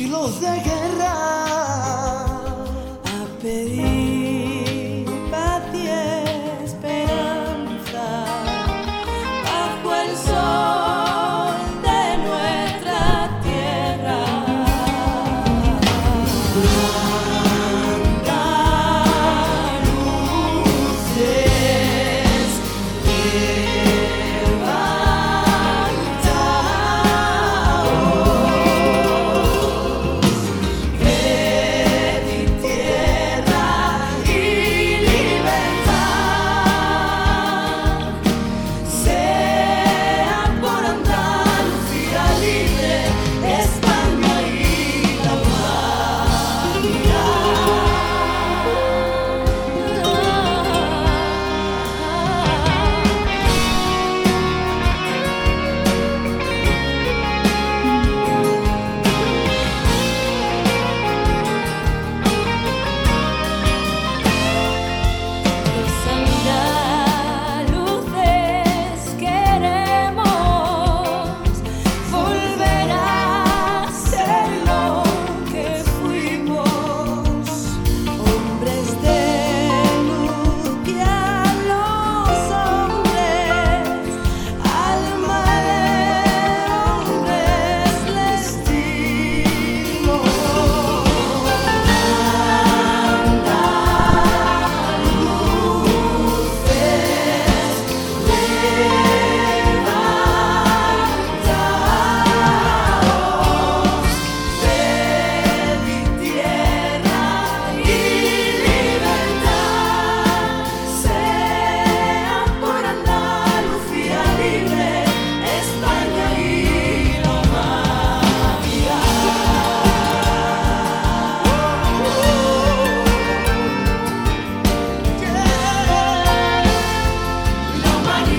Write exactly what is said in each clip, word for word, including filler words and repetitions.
gritos de guerra, a pedir paz y esperanza bajo el sol de nuestra tierra. Andaluces, levantaos, que mi tierra y libertad sean por Andalucía libre, España y la Los andaluces queremos volver a ser lo que fuimos, hombres de luz y a los hombres, alma de hombres les dimos. Levantaos, de mi tierra y libertad, sean por Andalucía libre, España y la humanidad. La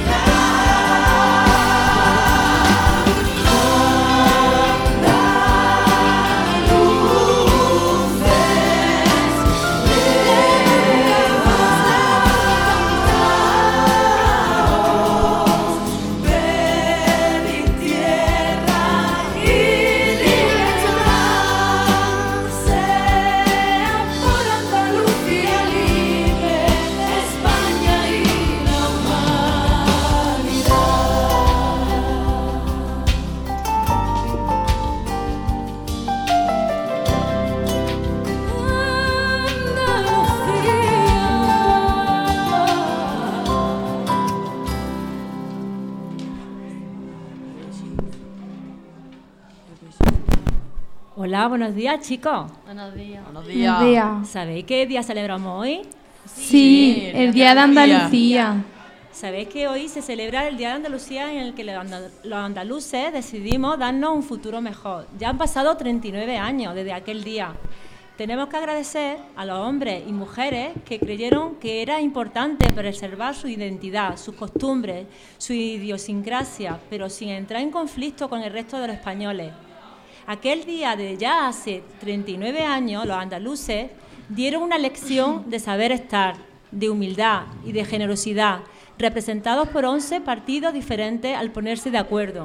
Hola, buenos días, chicos. Buenos días. Buenos Buenos días. días. ¿Sabéis qué día celebramos hoy? Sí, el Día de Andalucía. Sabéis que hoy se celebra el Día de Andalucía, en el que los andal- los andaluces decidimos darnos un futuro mejor. Ya han pasado treinta y nueve años desde aquel día. Tenemos que agradecer a los hombres y mujeres que creyeron que era importante preservar su identidad, sus costumbres, su idiosincrasia, pero sin entrar en conflicto con el resto de los españoles. Aquel día de ya hace treinta y nueve años, los andaluces dieron una lección de saber estar, de humildad y de generosidad, representados por once partidos diferentes al ponerse de acuerdo.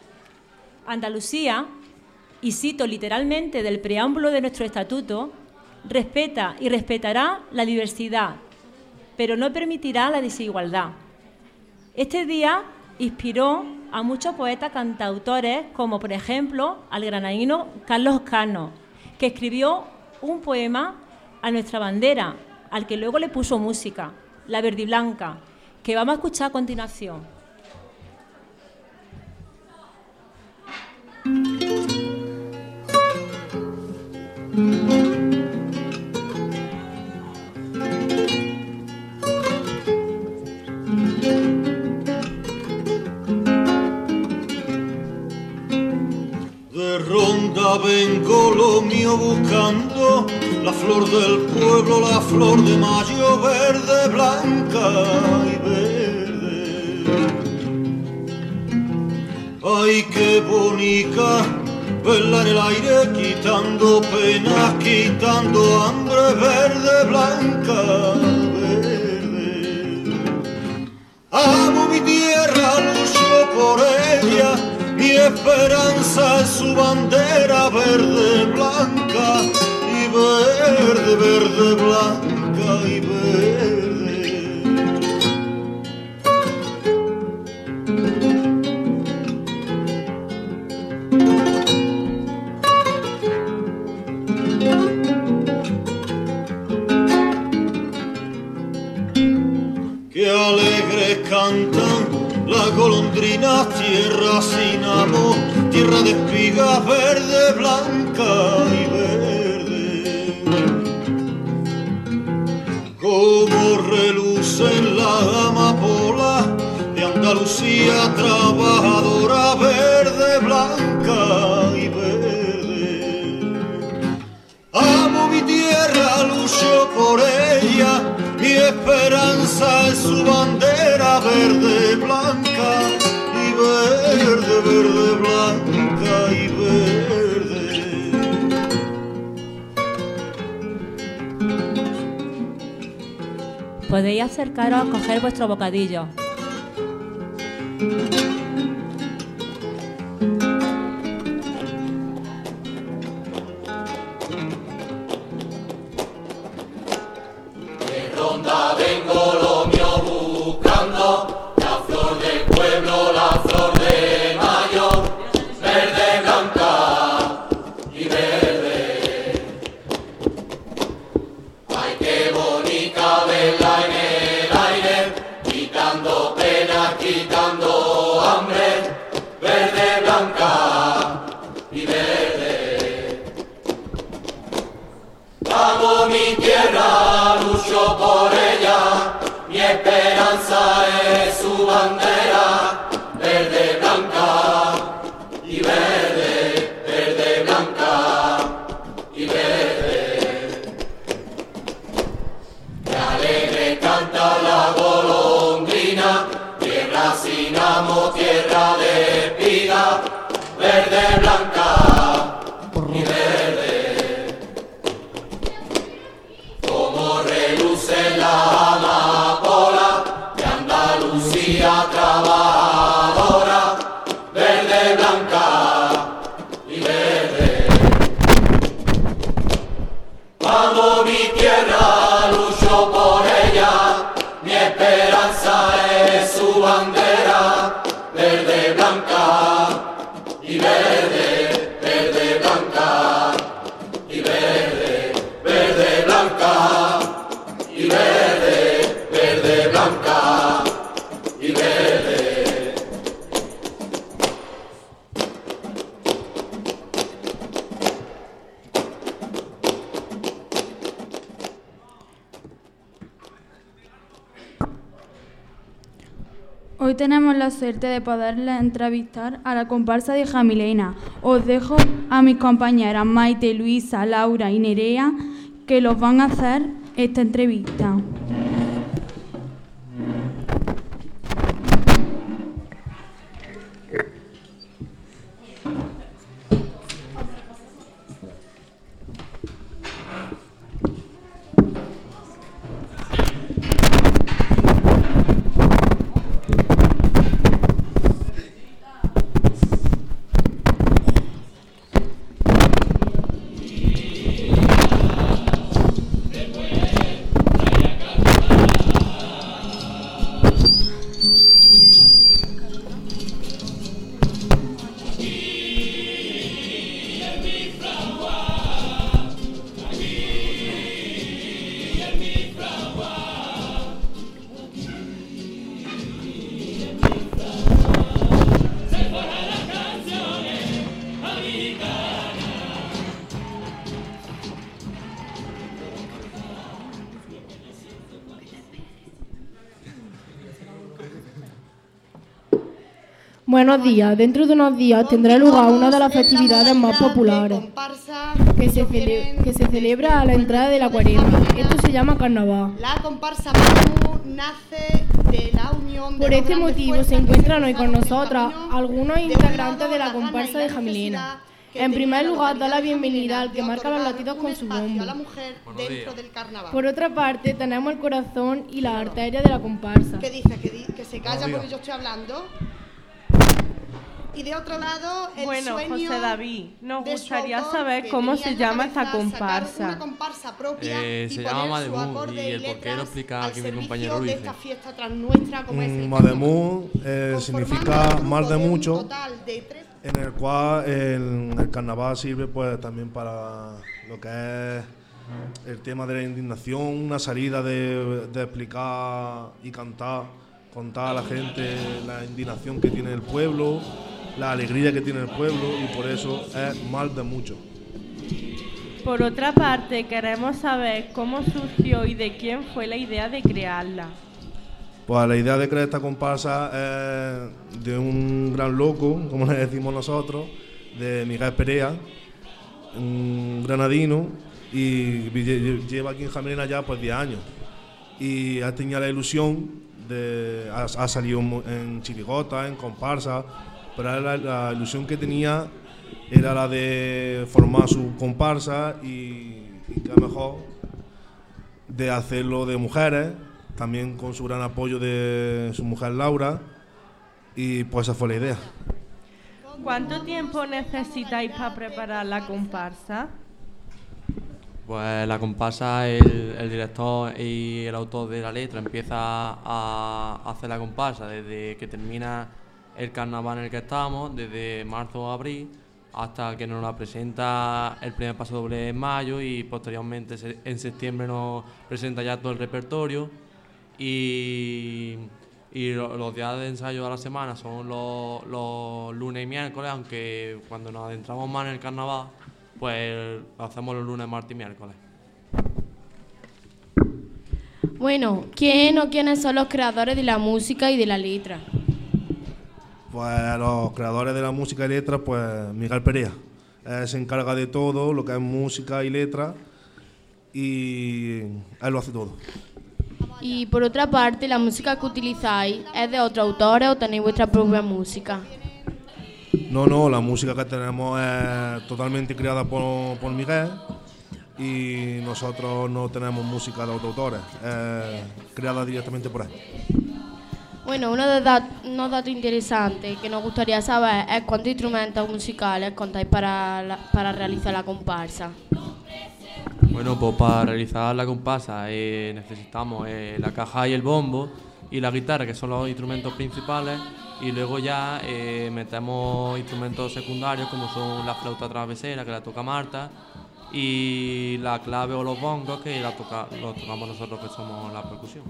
Andalucía, y cito literalmente del preámbulo de nuestro estatuto, respeta y respetará la diversidad, pero no permitirá la desigualdad. Este día inspiró a muchos poetas cantautores, como por ejemplo al granadino Carlos Cano, que escribió un poema a nuestra bandera, al que luego le puso música, La Verdiblanca, que vamos a escuchar a continuación. de ronda vengo lo mío buscando, la flor del pueblo, la flor de mayo, verde, blanca y verde. Ay, qué bonita verla en el aire, quitando penas, quitando hambre, verde, blanca, verde. Amo mi tierra, lucho por ella, mi esperanza es su bandera, verde, blanca. verde, blanca y verde. Qué alegres cantan las golondrinas, tierra sin amor, tierra de espigas verde, blanca y verde. Como relucen las amapolas de Andalucía, trabajadora verde, blanca y verde. Amo mi tierra, lucho por ella, mi esperanza es su bandera verde, blanca y verde, verde, blanca y verde. Podéis acercaros a coger vuestro bocadillo. Hoy tenemos la suerte de poderle entrevistar a la comparsa de Jamilena. Os dejo a mis compañeras Maite, Luisa, Laura y Nerea, que los van a hacer esta entrevista. Buenos días. Dentro de unos días tendrá lugar una de las festividades más populares que se, cele que se celebra a la entrada de la cuaresma. Esto se llama carnaval. La comparsa Manu nace de la unión de Por este motivo se encuentran hoy con nosotras algunos integrantes de la comparsa de Jamilena. En primer lugar, da la bienvenida al que marca los latidos con su bombo. Por otra parte, tenemos el corazón y las arterias de la comparsa. ¿Qué dice? ¿Que, di que se calla porque yo estoy hablando? Y de otro lado, el bueno, sueño José David, nos de su gustaría autor, saber que cómo tenía se en la llama esta cabeza comparsa. sacar una comparsa propia Eh, y se poner llama su Mademún, acorde y el letras porqué lo explica al aquí mi servicio compañero de Luis. esta fiesta tan nuestra como es el Mm, carnaval. Mademún eh, Conformando significa un grupo mar de un mucho, total de tres- en el cual el, el carnaval sirve pues también para lo que es el tema de la indignación, una salida de, de explicar y cantar, contar a la gente la indignación que tiene el pueblo, la alegría que tiene el pueblo, y por eso es mal de mucho. Por otra parte, queremos saber cómo surgió y de quién fue la idea de crearla. Pues la idea de crear esta comparsa es de un gran loco, como le decimos nosotros, de Miguel Perea, un granadino, y lle- lleva aquí en Jamelena ya pues diez años. Y ha tenido la ilusión de, ha, ha salido en chirigota, en comparsa, pero la, la ilusión que tenía era la de formar su comparsa y, y qué mejor de hacerlo de mujeres, también con su gran apoyo de su mujer Laura, y pues esa fue la idea. ¿Cuánto tiempo necesitáis para preparar la comparsa? Pues la comparsa, el, el director y el autor de la letra empieza a hacer la comparsa desde que termina el carnaval en el que estamos, desde marzo o abril, hasta que nos la presenta el primer paso doble en mayo, y posteriormente se- en septiembre nos presenta ya todo el repertorio, y, y lo- los días de ensayo a la semana son los, los lunes y miércoles, aunque cuando nos adentramos más en el carnaval pues lo hacemos los lunes, martes y miércoles. Bueno, ¿quién o quiénes son los creadores de la música y de la letra? Pues los creadores de la música y letra, pues Miguel Perea. Él se encarga de todo lo que es música y letra, y él lo hace todo. Y por otra parte, ¿la música que utilizáis es de otros autores o tenéis vuestra propia música? No, no, la música que tenemos es totalmente creada por, por Miguel, y nosotros no tenemos música de otros autores, es creada directamente por él. Bueno, uno de dat- unos datos interesantes que nos gustaría saber es cuántos instrumentos musicales contáis para, la- para realizar la comparsa. Bueno, pues para realizar la comparsa eh, necesitamos eh, la caja y el bombo y la guitarra, que son los instrumentos principales, y luego ya eh, metemos instrumentos secundarios como son la flauta travesera, que la toca Marta, y la clave o los bongos, que la toca, los tocamos nosotros, que somos la percusión.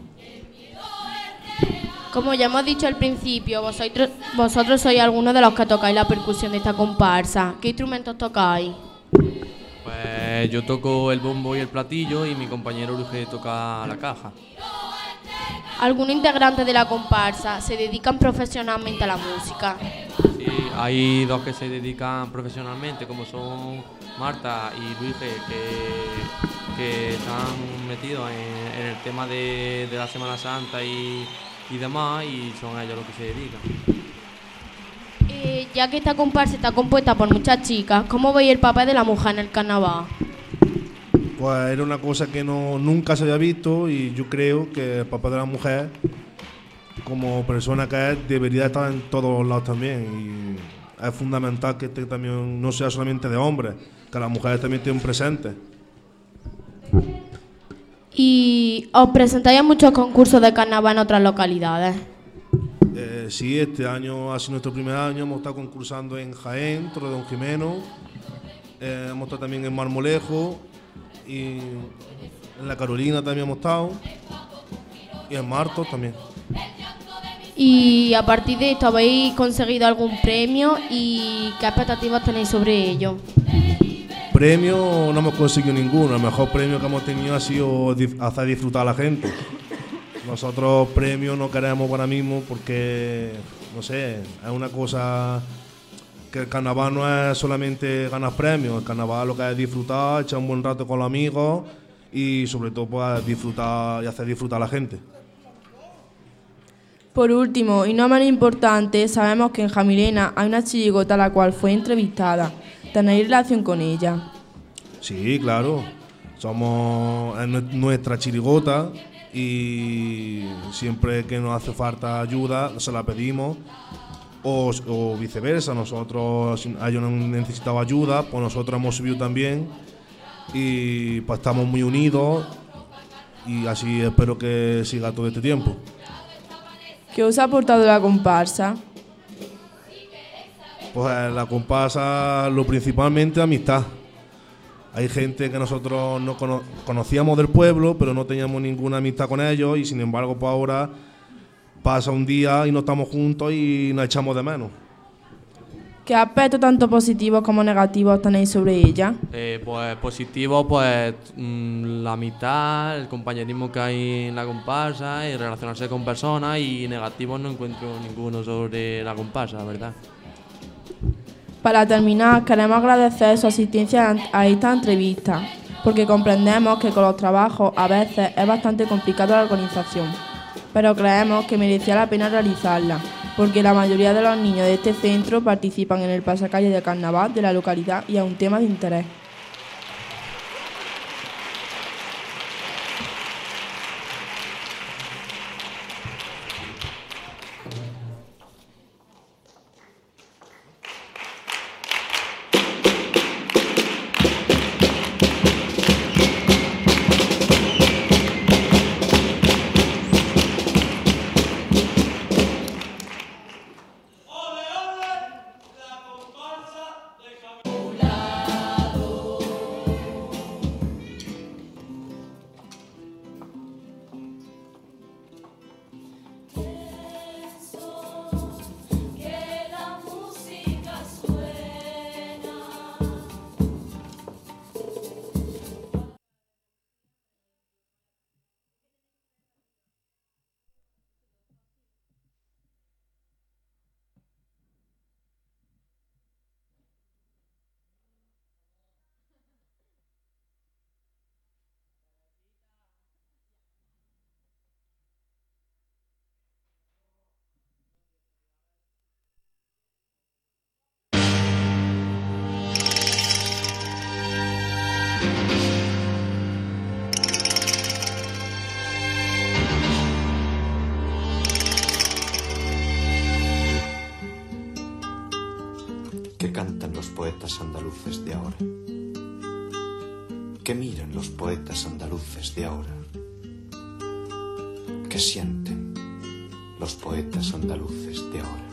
Como ya hemos dicho al principio, vosotros, vosotros sois algunos de los que tocáis la percusión de esta comparsa. ¿Qué instrumentos tocáis? Pues yo toco el bombo y el platillo, y mi compañero Luis toca la caja. ¿Algunos integrantes de la comparsa se dedican profesionalmente a la música? Sí, hay dos que se dedican profesionalmente, como son Marta y Luis, que, que están metidos en, en el tema de, de la Semana Santa y, y demás, y son ellos los que se dedican. Eh, ya que esta comparsa está compuesta por muchas chicas, ¿cómo veis el papel de la mujer en el carnaval? Pues era una cosa que no, nunca se había visto, y yo creo que el papel de la mujer, como persona que es, debería estar en todos lados también, y es fundamental que este también no sea solamente de hombres, que las mujeres también estén presentes. ¿Y os presentáis en muchos concursos de carnaval en otras localidades? Eh, sí, este año ha sido nuestro primer año, hemos estado concursando en Jaén, Torre de Don Jimeno, eh, hemos estado también en Marmolejo, y en La Carolina también hemos estado, y en Martos también. Y a partir de esto, ¿habéis conseguido algún premio y qué expectativas tenéis sobre ello? Premio no hemos conseguido ninguno, el mejor premio que hemos tenido ha sido dif- hacer disfrutar a la gente. Nosotros premios no queremos ahora mismo porque, no sé, es una cosa que el carnaval no es solamente ganar premios, el carnaval lo que es disfrutar, echar un buen rato con los amigos y sobre todo pues disfrutar y hacer disfrutar a la gente. Por último, y no menos importante, sabemos que en Jamilena hay una chirigota la cual fue entrevistada. ¿Tenéis relación con ella? Sí, claro, somos es nue- nuestra chirigota y siempre que nos hace falta ayuda se la pedimos o, o viceversa. Nosotros, si ellos han necesitado ayuda, pues nosotros hemos subido también y pues estamos muy unidos y así espero que siga todo este tiempo. ¿Qué os ha aportado la comparsa? Pues la comparsa, lo principalmente amistad. Hay gente que nosotros no cono- conocíamos del pueblo, pero no teníamos ninguna amistad con ellos y sin embargo pues ahora pasa un día y no estamos juntos y nos echamos de menos. ¿Qué aspectos tanto positivos como negativos tenéis sobre ella? Eh, pues positivo, pues mm, la amistad, el compañerismo que hay en la comparsa y relacionarse con personas, y negativos no encuentro ninguno sobre la comparsa, la verdad. Para terminar, queremos agradecer su asistencia a esta entrevista, porque comprendemos que con los trabajos a veces es bastante complicado la organización, pero creemos que merecía la pena realizarla, porque la mayoría de los niños de este centro participan en el pasacalle de carnaval de la localidad y es un tema de interés. ¿Qué cantan los poetas andaluces de ahora? ¿Qué miran los poetas andaluces de ahora? ¿Qué sienten los poetas andaluces de ahora?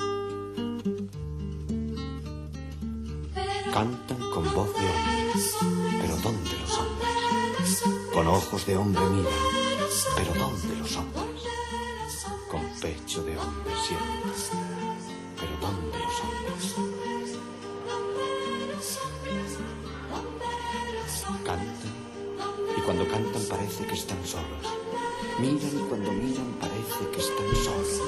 Cantan con voz de hombre, pero ¿dónde los hombres? Con ojos de hombre miran, pero ¿dónde los hombres? Con pecho de hombre sienten, pero ¿dónde los hombres? Cantan, y cuando cantan parece que están solos. Miran y cuando miran parece que están solos.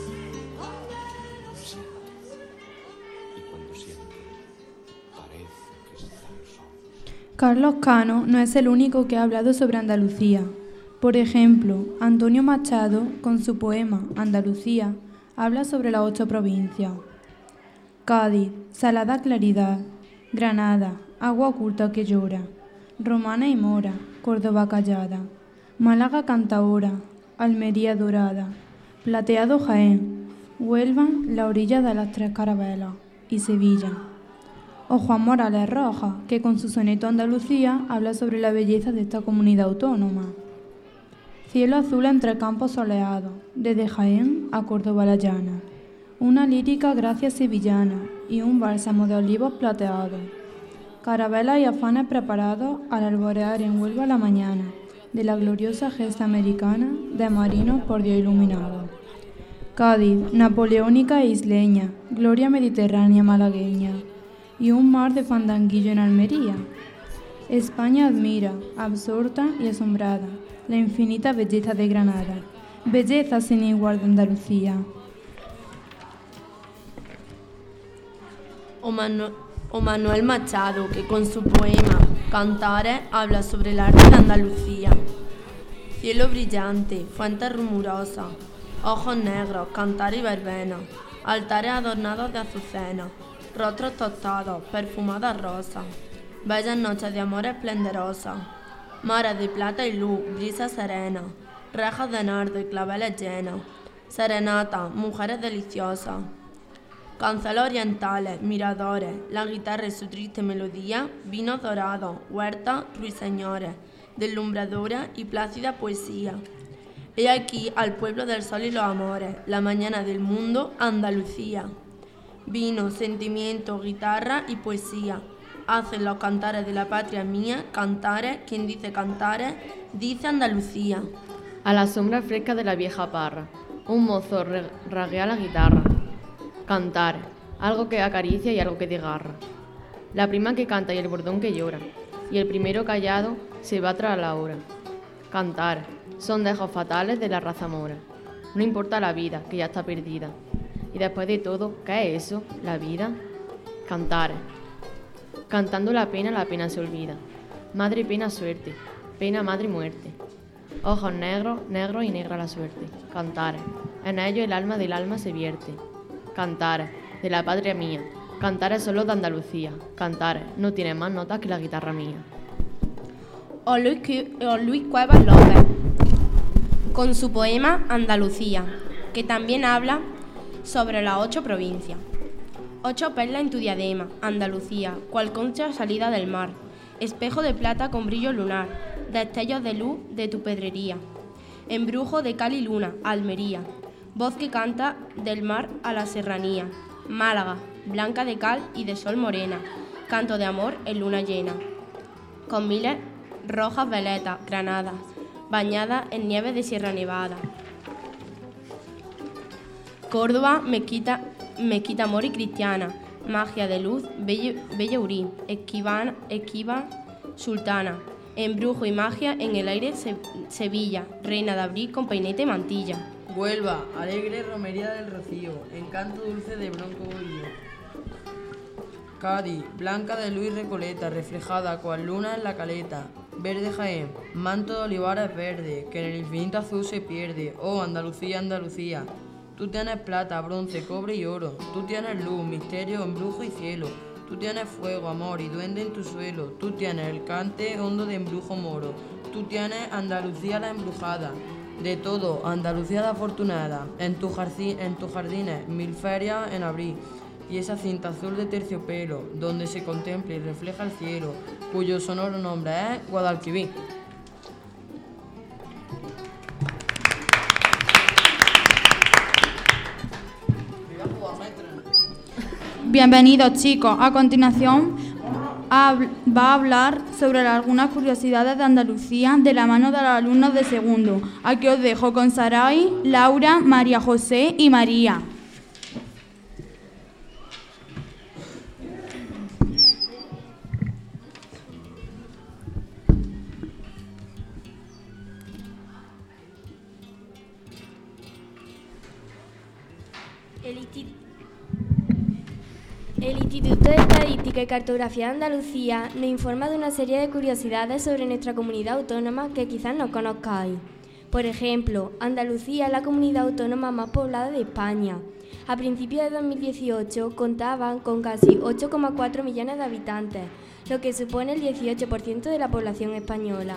Sienten, y cuando sienten parece que están solos. Carlos Cano no es el único que ha hablado sobre Andalucía. Por ejemplo, Antonio Machado, con su poema Andalucía, habla sobre las ocho provincias. Cádiz, salada claridad. Granada, agua oculta que llora. Romana y mora, Córdoba callada. Málaga canta ahora, Almería dorada. Plateado Jaén, Huelva la orilla de las tres carabelas. Y Sevilla. O Juan Morales Rojas, que con su soneto Andalucía habla sobre la belleza de esta comunidad autónoma. Cielo azul entre campos soleados, desde Jaén a Córdoba la llana. Una lírica gracia sevillana y un bálsamo de olivos plateados. Carabelas y afanes preparados al alborear en Huelva la mañana de la gloriosa gesta americana de marinos por Dios iluminados. Cádiz, napoleónica e isleña, gloria mediterránea malagueña y un mar de fandanguillo en Almería. España admira, absorta y asombrada, la infinita belleza de Granada, belleza sin igual de Andalucía. O, Manu- o Manuel Machado, que con su poema Cantares habla sobre el arte de Andalucía. Cielo brillante, fuente rumorosa, ojos negros, cantar y verbena, altares adornados de azucenas, rostros tostados, perfumadas rosas, bellas noches de amor esplendorosas, mares de plata y luz, brisa serena, rejas de nardo y claveles llenos, serenata, mujeres deliciosas. canceles orientales, miradores, la guitarra y su triste melodía, vinos dorados, huertas, ruiseñores, deslumbradora y plácida poesía. He aquí al pueblo del sol y los amores, la mañana del mundo, Andalucía. Vino, sentimiento, guitarra y poesía. Hacen los cantares de la patria mía, cantares, quien dice cantares, dice Andalucía. A la sombra fresca de la vieja parra, un mozo rasguea la guitarra. Cantar, algo que acaricia y algo que desgarra. La prima que canta y el bordón que llora, y el primero callado se va tras la hora. Cantar, son dejos fatales de la raza mora. No importa la vida, que ya está perdida. Y después de todo, ¿qué es eso? ¿La vida? Cantar. Cantando la pena, la pena se olvida. Madre pena suerte, pena madre muerte. Ojos negros, negros y negra la suerte. Cantar. En ello el alma del alma se vierte. Cantar, de la patria mía. Cantar es solo de Andalucía. Cantar, no tiene más notas que la guitarra mía. O Luis, o Luis Cuevas López, con su poema Andalucía, que también habla sobre las ocho provincias. Ocho perlas en tu diadema, Andalucía, cual concha salida del mar, espejo de plata con brillo lunar, destellos de luz de tu pedrería, embrujo de cal y luna, Almería, voz que canta del mar a la serranía, Málaga, blanca de cal y de sol morena, canto de amor en luna llena, con miles rojas veletas, Granada, bañada en nieve de Sierra Nevada. Córdoba, mezquita, mezquita amor y cristiana, magia de luz, bella Urín, esquiva, esquiva sultana, embrujo y magia en el aire se, Sevilla, reina de abril con peinete y mantilla. Huelva, alegre romería del Rocío, encanto dulce de Bronco Bolillo. Cádiz, blanca de luz y recoleta, reflejada cual luna en la caleta. Verde Jaén, manto de olivares verde, que en el infinito azul se pierde. Oh, Andalucía, Andalucía. Tú tienes plata, bronce, cobre y oro. Tú tienes luz, misterio, embrujo y cielo. Tú tienes fuego, amor y duende en tu suelo. Tú tienes el cante hondo de embrujo moro. Tú tienes Andalucía la embrujada. De todo, Andalucía la afortunada. En tu jardín, en tus jardines, mil ferias en abril. Y esa cinta azul de terciopelo, donde se contempla y refleja el cielo, cuyo sonoro nombre es Guadalquivir. Bienvenidos, chicos. A continuación va a hablar sobre algunas curiosidades de Andalucía de la mano de los alumnos de segundo. Aquí os dejo con Saray, Laura, María José y María. El Instituto de Estadística y Cartografía de Andalucía nos informa de una serie de curiosidades sobre nuestra comunidad autónoma que quizás no conozcáis. Por ejemplo, Andalucía es la comunidad autónoma más poblada de España. A principios de dos mil dieciocho contaban con casi ocho coma cuatro millones de habitantes, lo que supone el dieciocho por ciento de la población española.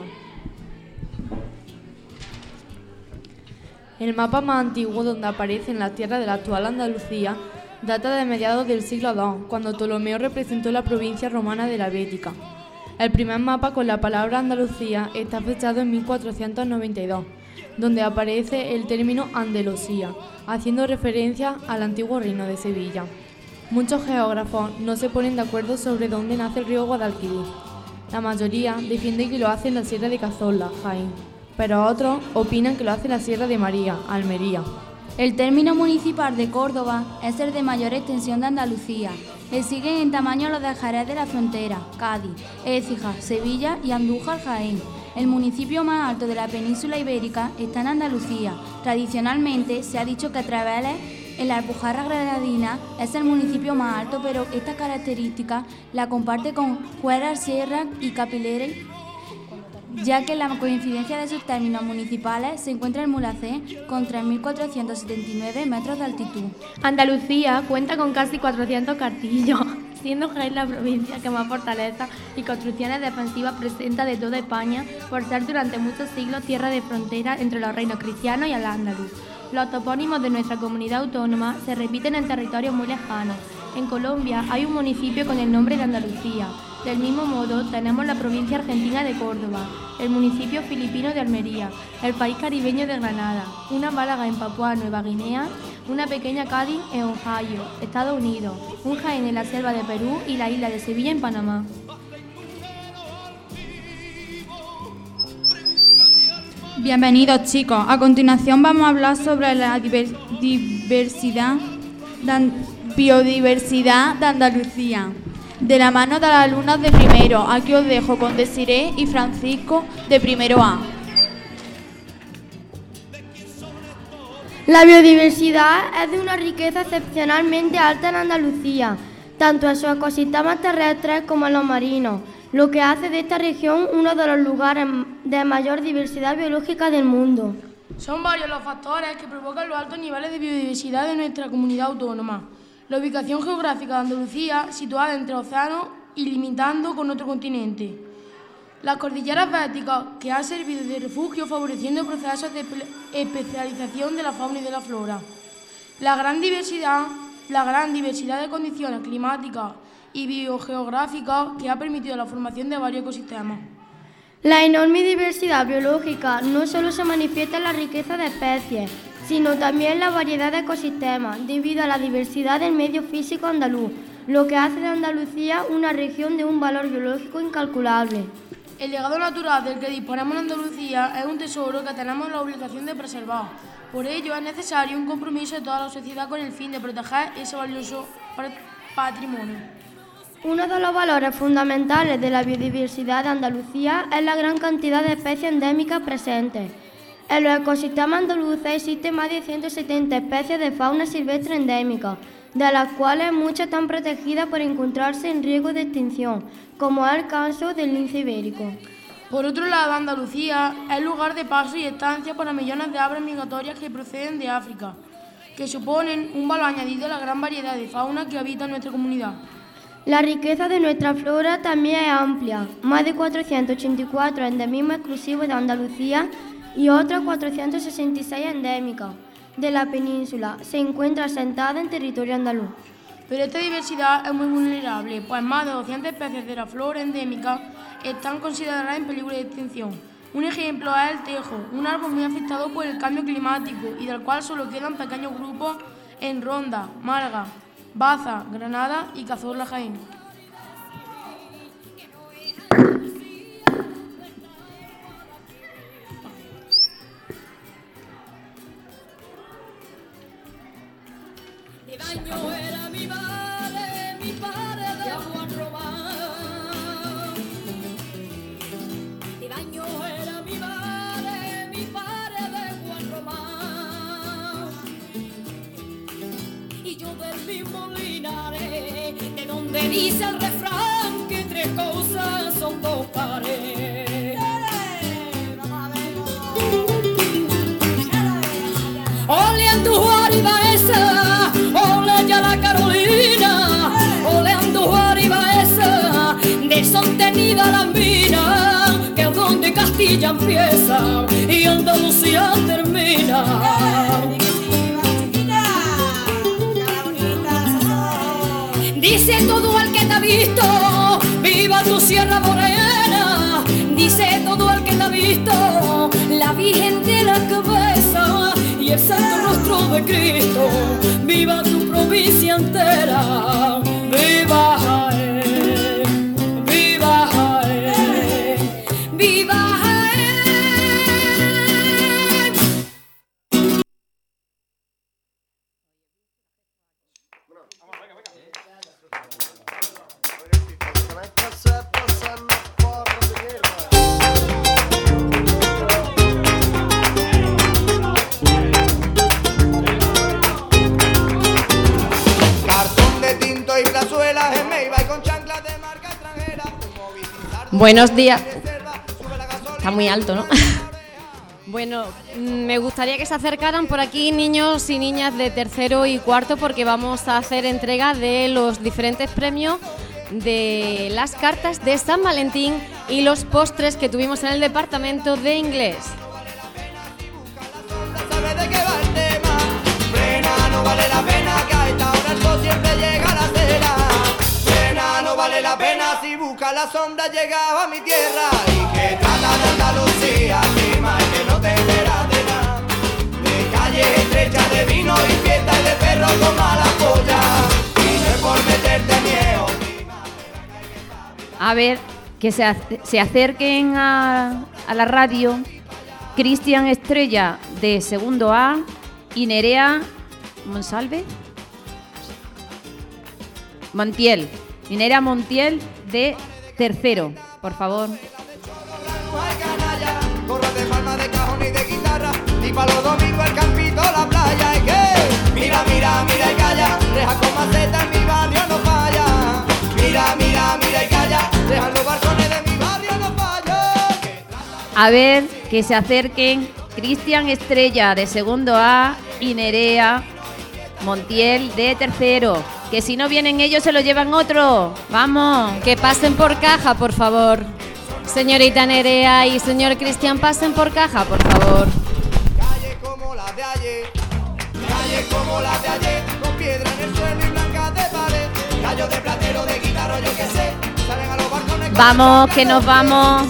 El mapa más antiguo donde aparecen las tierras de la actual Andalucía data de mediados del siglo segundo, cuando Ptolomeo representó la provincia romana de la Bética. El primer mapa con la palabra Andalucía está fechado en mil cuatrocientos noventa y dos, donde aparece el término Andalucía, haciendo referencia al antiguo reino de Sevilla. Muchos geógrafos no se ponen de acuerdo sobre dónde nace el río Guadalquivir. La mayoría defiende que lo hace en la Sierra de Cazorla, Jaén, pero otros opinan que lo hace en la Sierra de María, Almería. El término municipal de Córdoba es el de mayor extensión de Andalucía. Le siguen en tamaño los de Jerez de la Frontera, Cádiz, Écija, Sevilla y Andújar, Jaén. El municipio más alto de la península ibérica está en Andalucía. Tradicionalmente se ha dicho que Treveles, en la Alpujarra Granadina, es el municipio más alto, pero esta característica la comparte con Cueras, Sierra y Capileres, ya que la coincidencia de sus términos municipales se encuentra en Mulacén con tres mil cuatrocientos setenta y nueve metros de altitud. Andalucía cuenta con casi cuatrocientos castillos, siendo Jaén la provincia que más fortalezas y construcciones defensivas presenta de toda España, por ser durante muchos siglos tierra de frontera entre los reinos cristianos y el andaluz. Los topónimos de nuestra comunidad autónoma se repiten en territorios muy lejanos. En Colombia hay un municipio con el nombre de Andalucía. Del mismo modo, tenemos la provincia argentina de Córdoba, el municipio filipino de Almería, el país caribeño de Granada, una Málaga en Papúa Nueva Guinea, una pequeña Cádiz en Ohio, Estados Unidos, un Jaén en la selva de Perú y la isla de Sevilla en Panamá. Bienvenidos, chicos. A continuación vamos a hablar sobre la diver- diversidad, de, biodiversidad de Andalucía. De la mano de los alumnos de primero, aquí os dejo con Desiré y Francisco de primero A. La biodiversidad es de una riqueza excepcionalmente alta en Andalucía, tanto en sus ecosistemas terrestres como en los marinos, lo que hace de esta región uno de los lugares de mayor diversidad biológica del mundo. Son varios los factores que provocan los altos niveles de biodiversidad de nuestra comunidad autónoma. La ubicación geográfica de Andalucía, situada entre océanos y limitando con otro continente. Las cordilleras béticas, que han servido de refugio favoreciendo procesos de especialización de la fauna y de la flora. La gran diversidad, la gran diversidad de condiciones climáticas y biogeográficas que ha permitido la formación de varios ecosistemas. La enorme diversidad biológica no solo se manifiesta en la riqueza de especies, sino también en la variedad de ecosistemas, debido a la diversidad del medio físico andaluz, lo que hace de Andalucía una región de un valor biológico incalculable. El legado natural del que disponemos en Andalucía es un tesoro que tenemos la obligación de preservar. Por ello es necesario un compromiso de toda la sociedad con el fin de proteger ese valioso patrimonio. Uno de los valores fundamentales de la biodiversidad de Andalucía es la gran cantidad de especies endémicas presentes. En los ecosistemas andaluces existen más de ciento setenta especies de fauna silvestre endémica, de las cuales muchas están protegidas por encontrarse en riesgo de extinción, como es el caso del lince ibérico. Por otro lado, Andalucía es lugar de paso y estancia para millones de aves migratorias que proceden de África, que suponen un valor añadido a la gran variedad de fauna que habita en nuestra comunidad. La riqueza de nuestra flora también es amplia, más de cuatrocientos ochenta y cuatro endemismos exclusivos de Andalucía y otras cuatrocientas sesenta y seis endémicas de la península se encuentra asentada en territorio andaluz. Pero esta diversidad es muy vulnerable, pues más de doscientas especies de la flora endémica están consideradas en peligro de extinción. Un ejemplo es el tejo, un árbol muy afectado por el cambio climático y del cual solo quedan pequeños grupos en Ronda, Málaga, Baza, Granada y Cazorla, Jaén. De baño era mi madre, mi padre de Juan Román. De baño era mi madre, mi padre de Juan Román. Y yo del mismo linares, de donde dice el refrán que tres cosas son dos pares. Ole Andujar y Baeza, ole ya la Carolina, ole Andujar y Baeza, desostenida la mina, que es donde Castilla empieza y Andalucía termina. Dice todo el que te ha visto, viva tu Sierra Morena. Dice todo el que te ha visto, la Virgen de la Cabeza y el santo rostro de Cristo. Viva tu provincia entera, viva Jaén, viva Jaén, viva Jaén. Buenos días. Está muy alto, ¿no? Bueno, me gustaría que se acercaran por aquí niños y niñas de tercero y cuarto porque vamos a hacer entrega de los diferentes premios de las cartas de San Valentín y los postres que tuvimos en el departamento de inglés. ¿Sabe de qué va el tema? siempre llega la cena. Pena no vale la pena si busca la sombra llegaba a mi tierra. Y que trata de Andalucía, prima, y que no te enteras de nada. De calle estrecha de vino y fiesta y de perro con mala polla. Y no es por meterte miedo. A ver, que se, se acerquen a, a la radio Cristian Estrella de segundo A y Nerea Monsalve Montiel. Y Nerea Montiel de tercero, por favor. Gorra de palma, de cajón y de guitarra. Y para los domingos el campito, la playa. Es que mira, mira, mira y calla. Reja con maceta en mi barrio no falla. Mira, mira, mira y calla. Reja los balcones de mi barrio no falla. A ver, que se acerquen Cristian Estrella de segundo A y Nerea Montiel de tercero. Que si no vienen ellos se lo llevan otro. Vamos. Que pasen por caja, por favor. Señorita Nerea y señor Cristian, pasen por caja, por favor. Calle como la de ayer. Calle como la de ayer. Con piedra en el suelo y blanca de pared. Gallo de platero, de guitarra, yo que sé. Salen a los balcones. Vamos, que nos vamos.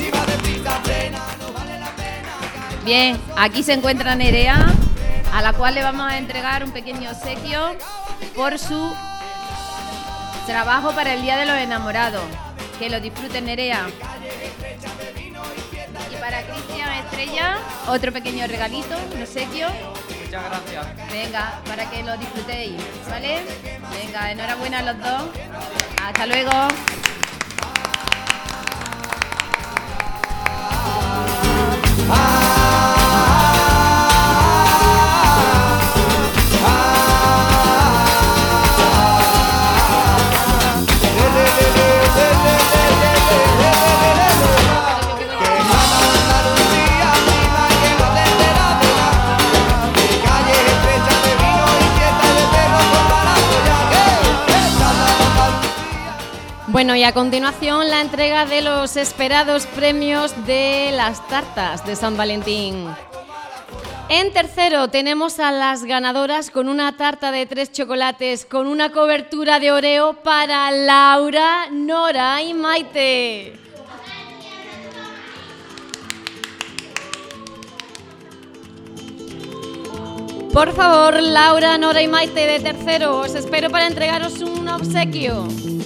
Bien, aquí se encuentra Nerea, a la cual le vamos a entregar un pequeño obsequio por su trabajo para el Día de los Enamorados. Que lo disfruten, Nerea. Y para Cristian Estrella, otro pequeño regalito, un obsequio. Muchas gracias. Venga, para que lo disfrutéis, ¿vale? Venga, enhorabuena a los dos. Hasta luego. Bueno, y a continuación la entrega de los esperados premios de las tartas de San Valentín. En tercero tenemos a las ganadoras con una tarta de tres chocolates con una cobertura de Oreo para Laura, Nora y Maite. Por favor, Laura, Nora y Maite de tercero, os espero para entregaros un obsequio.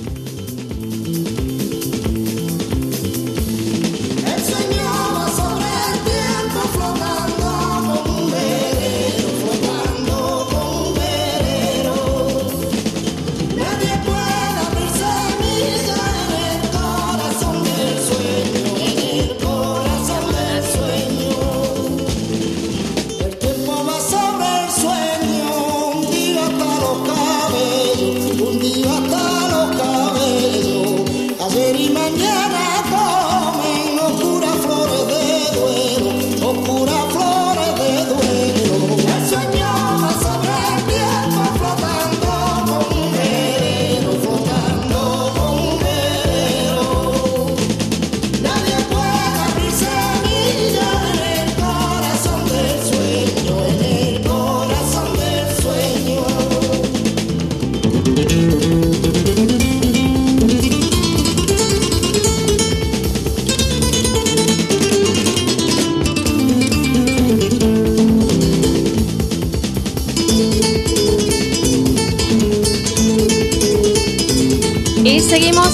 Y seguimos.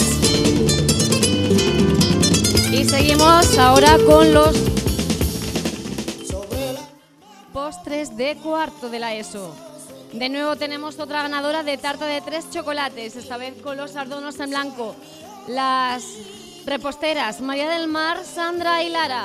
Y seguimos ahora con los postres de cuarto de la ESO. De nuevo tenemos otra ganadora de tarta de tres chocolates, esta vez con los sardonos en blanco. Las reposteras María del Mar, Sandra y Lara.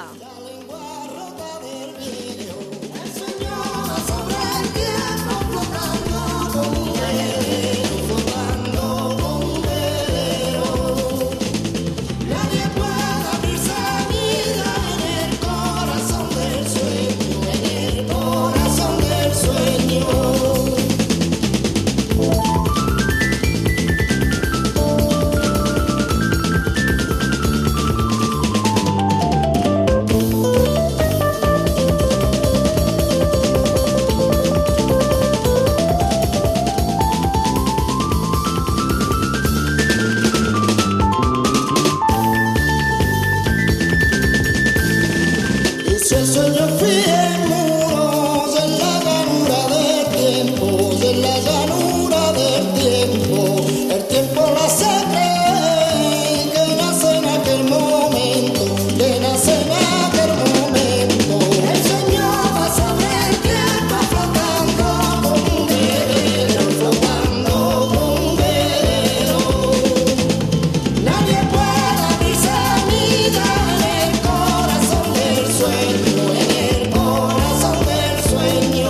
Si el sueño fue muros en la llanura del tiempo, en la llanura del tiempo, el tiempo la hace creer que nace en aquel momento, que nace en aquel momento. El sueño va sobre el tiempo flotando como un velero, flotando como un velero. Nadie puede discernir en el corazón del sueño, en el corazón del sueño.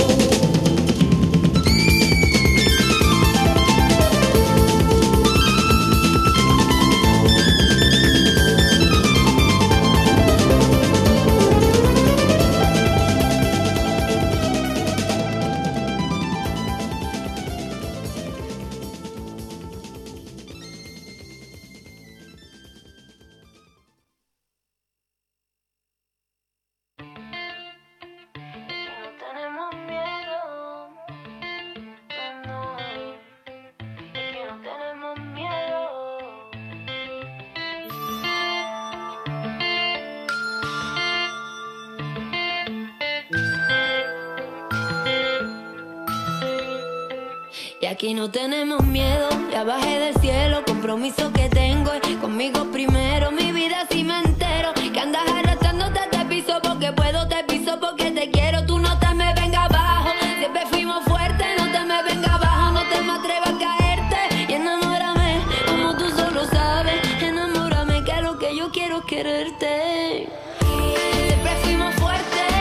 Y aquí no tenemos miedo, ya bajé del cielo, compromiso que tengo es conmigo primero, mi vida si me entero, que andas arrastrándote te piso porque puedo, te piso porque te quiero, tú no te me vengas abajo, siempre fuimos fuertes, no te me vengas abajo, no te me atrevas a caerte, y enamórame, como tú solo sabes, enamórame que lo que yo quiero es quererte, siempre fuimos fuertes.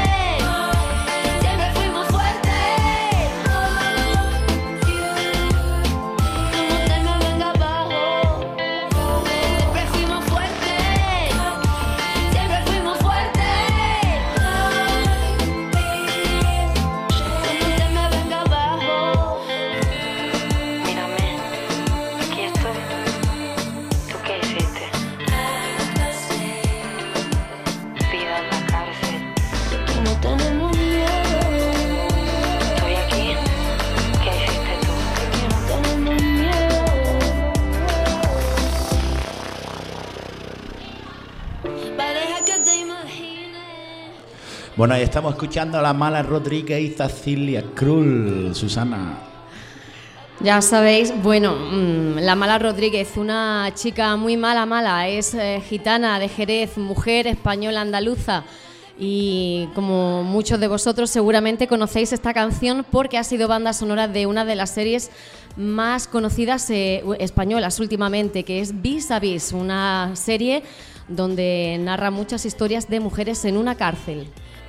Bueno, ahí estamos escuchando a la Mala Rodríguez y Cecilia Krull, Susana. Ya sabéis, bueno, la Mala Rodríguez, una chica muy mala, mala, es eh, gitana de Jerez, mujer española andaluza. Y como muchos de vosotros seguramente conocéis esta canción porque ha sido banda sonora de una de las series más conocidas eh, españolas últimamente, que es Vis a Vis, una serie donde narra muchas historias de mujeres en una cárcel.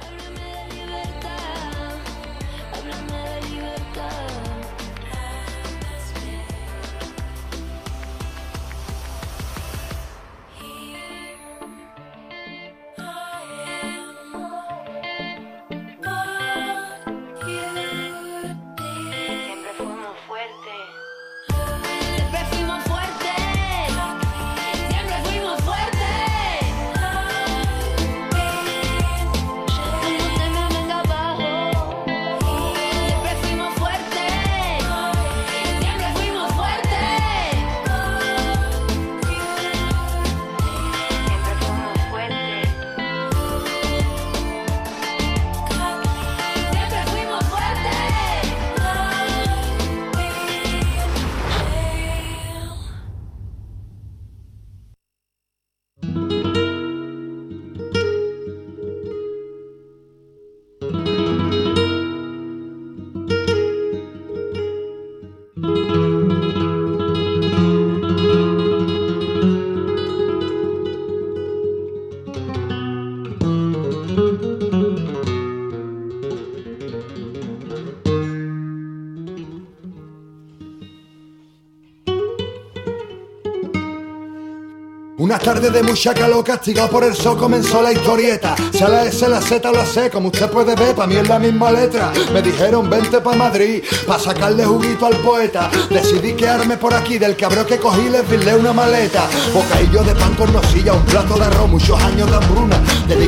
Una tarde de mucha calor, castigado por el sol, comenzó la historieta. Sea la S, la Z o la C, como usted puede ver, pa' mí es la misma letra. Me dijeron vente pa' Madrid, pa' sacarle juguito al poeta. Decidí quedarme por aquí, del cabrón que cogí les virlé una maleta. Bocadillo de pan con nocilla, un plato de arroz, muchos años de hambruna. Dediqué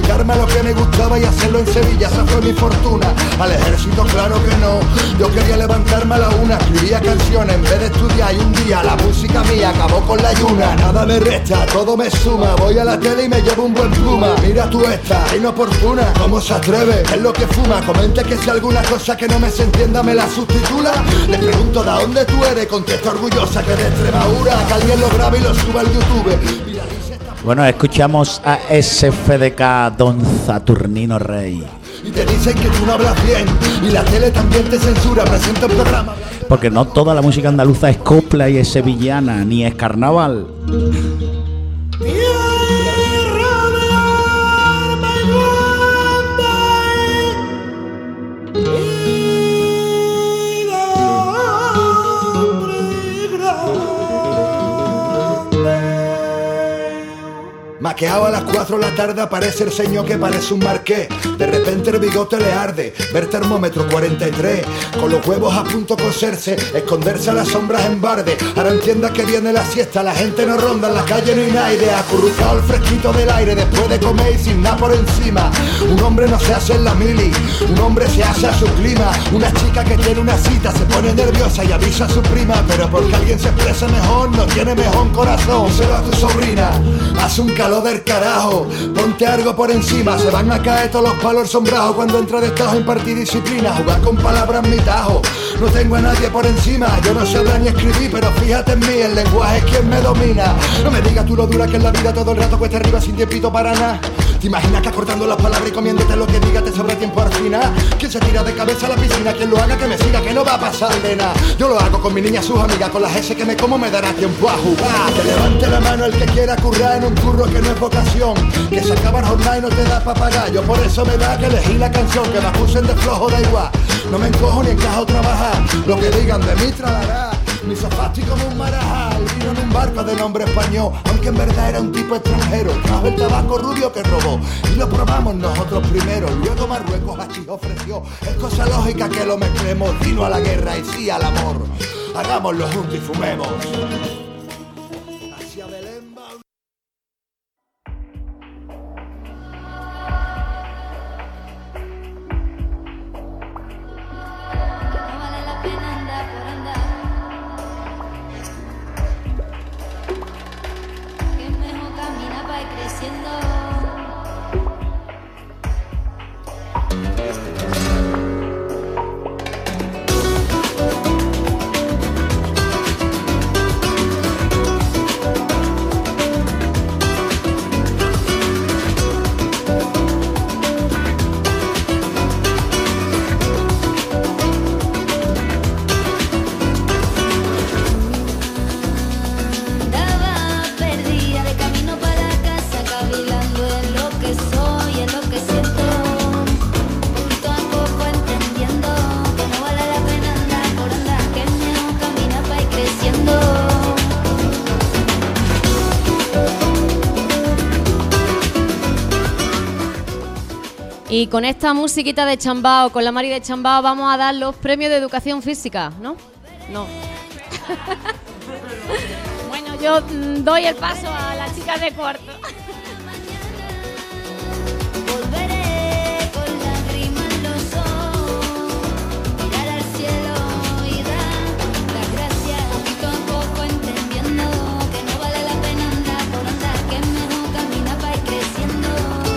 dedicarme a lo que me gustaba y hacerlo en Sevilla, esa fue mi fortuna. Al ejército claro que no, yo quería levantarme a la una, escribía canciones en vez de estudiar y un día la música mía acabó con la ayuna. Nada me resta, todo me suma, voy a la tele y me llevo un buen pluma. Mira tú esta, inoportuna, ¿cómo se atreve? ¿Qué es lo que fuma? Comente que si alguna cosa que no me se entienda me la sustitula. Le pregunto ¿de dónde tú eres? Contesta orgullosa que de Extremadura, que alguien lo grabe y lo suba al YouTube. Bueno, escuchamos a S F D K, Don Saturnino Rey. Y te dicen que tú no hablas bien y la tele también te censura, presenta un programa. Porque no toda la música andaluza es copla y es sevillana, ni es carnaval. Maqueado a las cuatro de la tarde aparece el señor que parece un marqués. De repente el bigote le arde, ver termómetro cuarenta y tres. Con los huevos a punto de coserse, esconderse a las sombras en barde. Ahora entiendas que viene la siesta, la gente no ronda, en la calle no hay nadie. Acurrucado el fresquito del aire después de comer y sin nada por encima. Un hombre no se hace en la mili, un hombre se hace a su clima. Una chica que tiene una cita se pone nerviosa y avisa a su prima. Pero porque alguien se expresa mejor, no tiene mejor corazón. Díselo a tu sobrina, hace un calor del carajo, ponte algo por encima. Se van a caer todos los palos sombrados cuando entra de estado a impartir disciplina. Jugar con palabras mi tajo, no tengo a nadie por encima. Yo no sé hablar ni escribir, pero fíjate en mí, el lenguaje es quien me domina. No me digas tú lo dura que en la vida todo el rato cuesta arriba sin tiempito para nada. ¿Te imaginas que acortando las palabras y comiéndote lo que diga te sobra tiempo al final? ¿Quién se tira de cabeza a la piscina? Quien lo haga que me siga, que no va a pasar de nada. Yo lo hago con mi niña, sus amigas, con las S que me como me dará tiempo a jugar. Que levante la mano el que quiera currar en un curro que no es vocación, que se acaba el jornal y no te da pa' pagar. Yo por eso me da que elegí la canción, que me acusen de flojo da igual. No me encojo ni encajo trabajar, lo que digan de mí tralará. Mi sofá estoy como un marajá, y vino en un barco de nombre español, aunque en verdad era un tipo extranjero. Trajo el tabaco rubio que robó y lo probamos nosotros primero. Luego Marruecos así ofreció, es cosa lógica que lo mezclemos. Vino a la guerra y sí al amor, hagámoslo juntos y fumemos. Hacia Belén va. Y con esta musiquita de Chambao, con la Mari de Chambao, vamos a dar los premios de educación física, ¿no? No. Bueno, yo mm, doy el paso a las chicas de cuarto. Volveré con lágrimas en los ojos, mirar al cielo y dar las gracias. Poquito a poco entendiendo que no vale la pena andar por andar, que es mejor caminar para ir creciendo.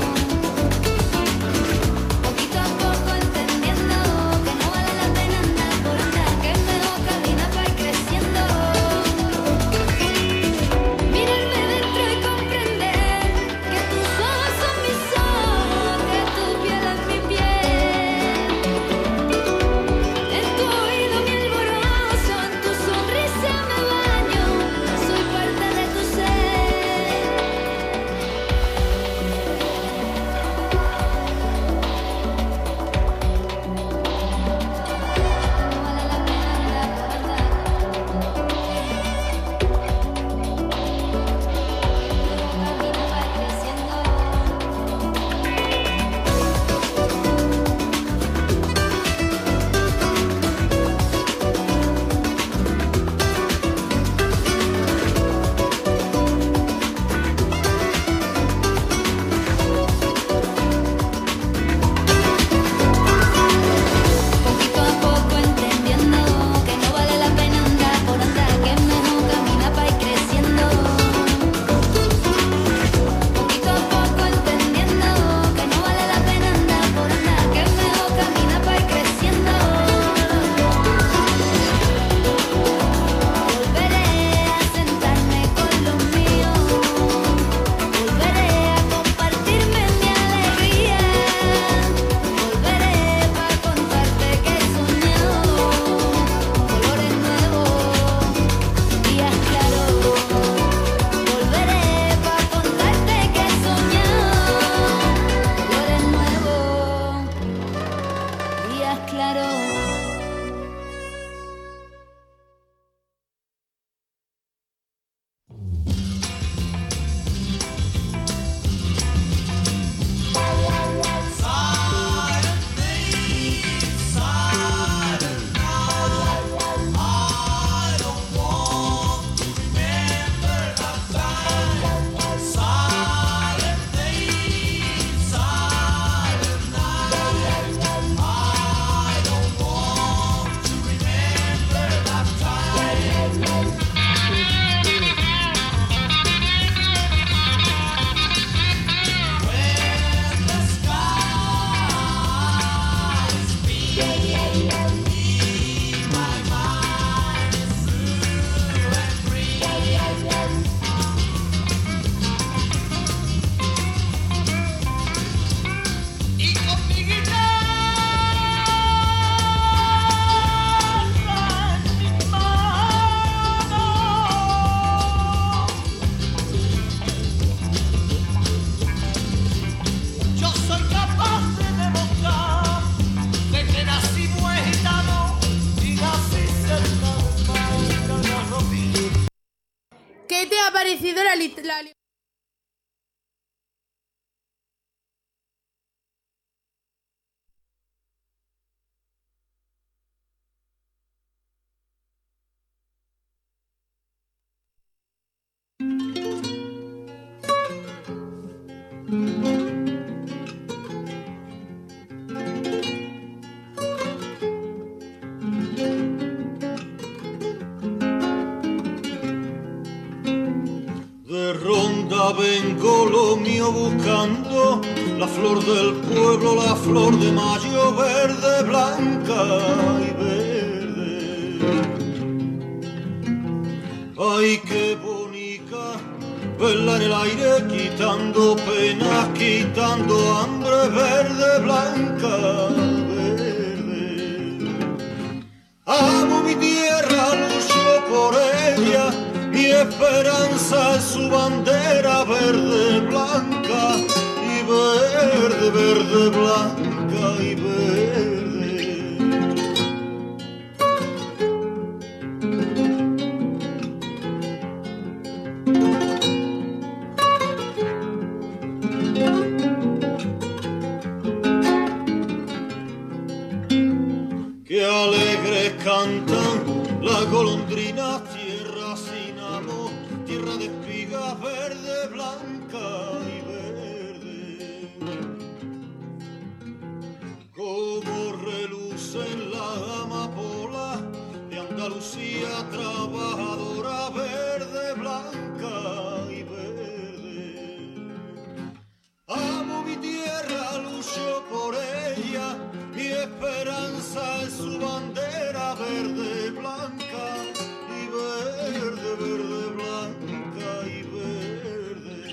Poquito a poco entendiendo que no vale la pena andar por andar, que es mejor caminar para ir creciendo. Mirarme dentro y comprender aparecido la, la De ronda vengo lo mío buscando, la flor del pueblo, la flor de mayo, verde, blanca y verde. Ay, qué bonita, verla en el aire, quitando penas, quitando hambre, verde, blanca, verde. Amo mi tierra, lucho por ella, mi esperanza es su bandera, verde, blanca y verde, verde, blanca y verde. Qué alegres cantan las golondrinas, tierra sin amor, tierra de espigas, verde, blanca y verde. Como relucen las amapolas de Andalucía trabajadora, verde, blanca y verde. Amo mi tierra, lucho por ella, mi esperanza es su bandera, verde, blanca y verde, verde, blanca y verde.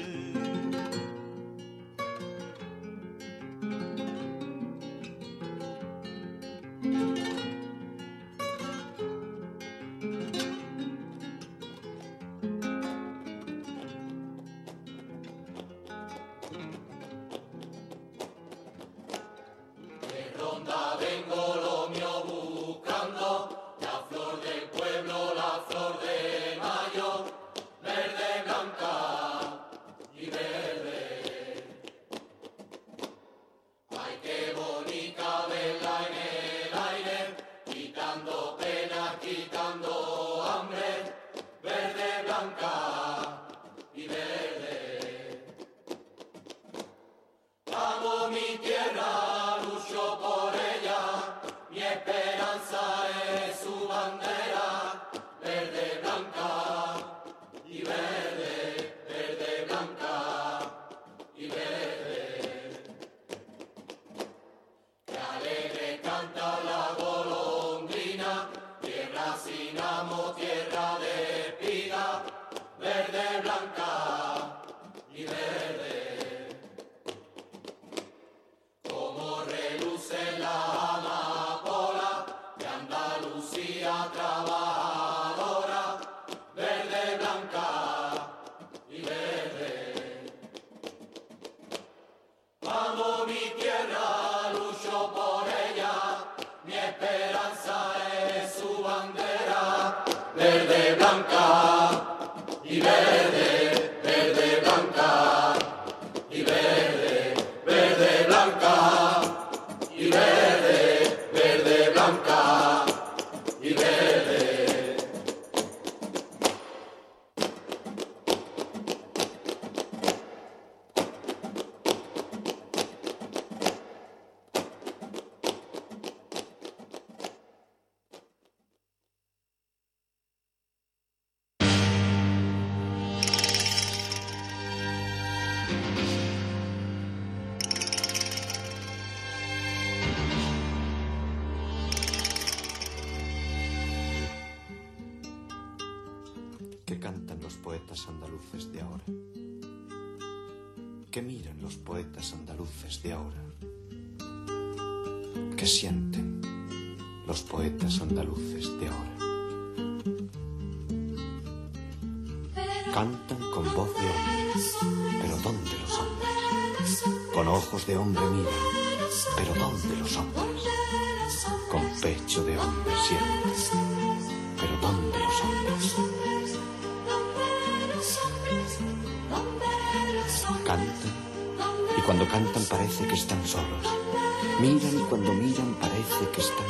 Ronda vengo lo mío buscando, la flor del pueblo, la flor de mayo, verde, blanca y verde. Ay, qué bonita verla en el aire, quitando penas, quitando hambre, verde, blanca y verde. Amo mi tierra, lucho por ella, mi esperanza es su bandera, verde, blanca y verde, verde, blanca y verde. Qué alegre canta la golondrina, tierra sin amo, tierra de espiga, verde, blanca y verde. Como reluce la amapola de Andalucía trabajadora, verde, blanca y verde. Amo mi tierra, lucho por ella, mi esperanza es su bandera, verde, blanca y verde, verde, blanca y verde, verde, blanca y verde, verde, blanca y verde. ¿Qué cantan los poetas andaluces de ahora? ¿Qué miran los poetas andaluces de ahora? ¿Qué sienten los poetas andaluces de ahora? Cantan con voz de hombre, pero ¿dónde los hombres? Con ojos de hombre miran, pero ¿dónde los hombres? Con pecho de hombre sienten, pero ¿dónde los hombres? cantan y cuando cantan parece que están solos. Miran y cuando miran parece que están